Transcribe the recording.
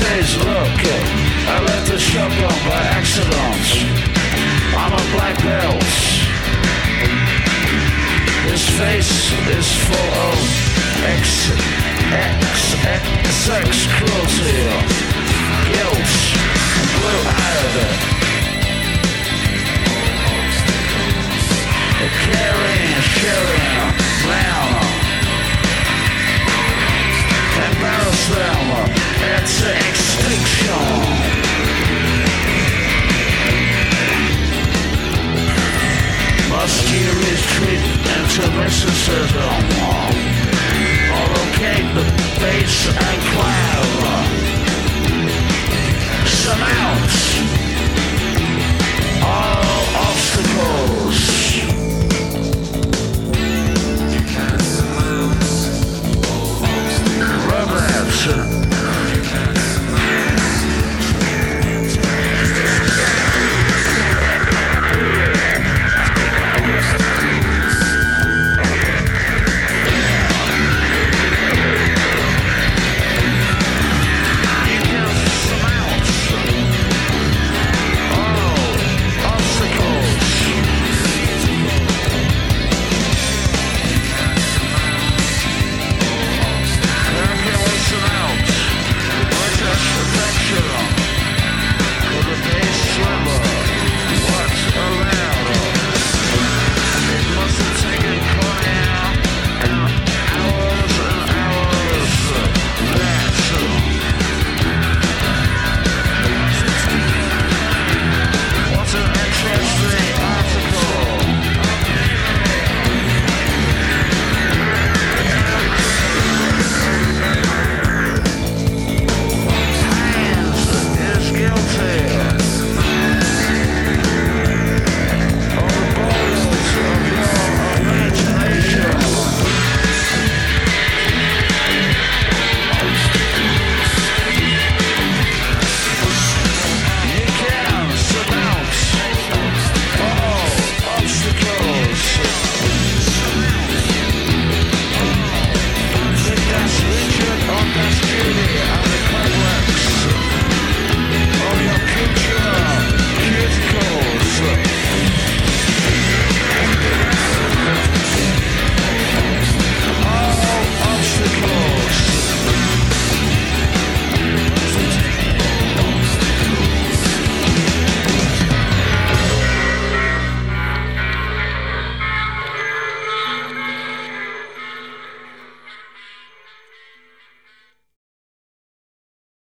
says, look, I left the shop on by accident. I'm a black belt. His face is full of sex cruelty, guilt, and blue-eyed. Caring, sharing, brown. Embarrass them, it's extinction. Must you retreat into mysticism? Or locate the base and climb? Some ounce.